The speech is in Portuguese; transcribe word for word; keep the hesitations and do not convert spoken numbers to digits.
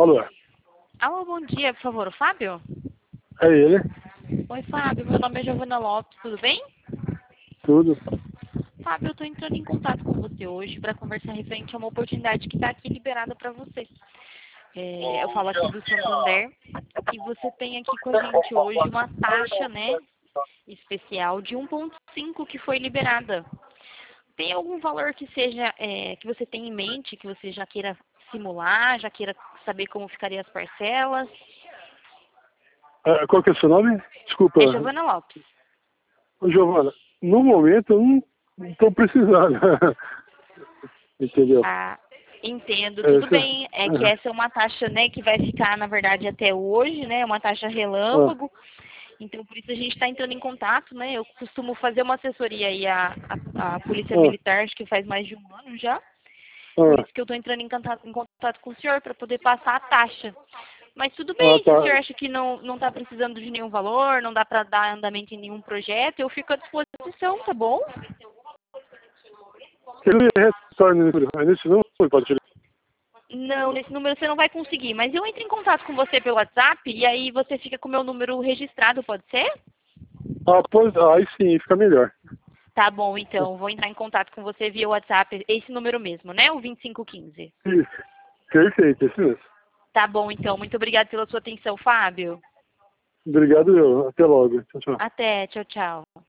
Alô? Alô, bom dia, por favor, o Fábio? É ele? Oi, Fábio, meu nome é Giovana Lopes, tudo bem? Tudo. Fábio, eu estou entrando em contato com você hoje para conversar referente a uma oportunidade que está aqui liberada para você. É, eu falo aqui do Santander e você tem aqui com a gente hoje uma taxa, né, especial de um ponto cinco que foi liberada. Tem algum valor que seja é, que você tem em mente, que você já queira simular, já queira saber como ficariam as parcelas? Ah, qual que é o seu nome? Desculpa. É Giovana Lopes. Ô, Giovana, no momento eu não estou precisando. Entendeu? Ah, entendo, tudo Essa... bem. É que essa é uma taxa, né, que vai ficar, na verdade, até hoje, né? Uma taxa relâmpago. Então, por isso a gente está entrando em contato, né? Eu costumo fazer uma assessoria aí à, à, à Polícia Ah, Militar, acho que faz mais de um ano já. Por ah, isso que eu estou entrando em contato, em contato com o senhor para poder passar a taxa. Mas tudo ah, bem, se o tá. senhor acha que não não está precisando de nenhum valor, não dá para dar andamento em nenhum projeto, eu fico à disposição, tá bom? Ele retorna nesse número. É nesse número, pode tirar. Não, nesse número você não vai conseguir, mas eu entro em contato com você pelo WhatsApp e aí você fica com o meu número registrado, pode ser? Ah, pois, aí sim, fica melhor. Tá bom, então, vou entrar em contato com você via WhatsApp, esse número mesmo, né? O vinte e cinco quinze. Isso. Perfeito, isso mesmo. Tá bom, então, muito obrigada pela sua atenção, Fábio. Obrigado, eu. Até logo. Tchau, tchau. Até, tchau, tchau.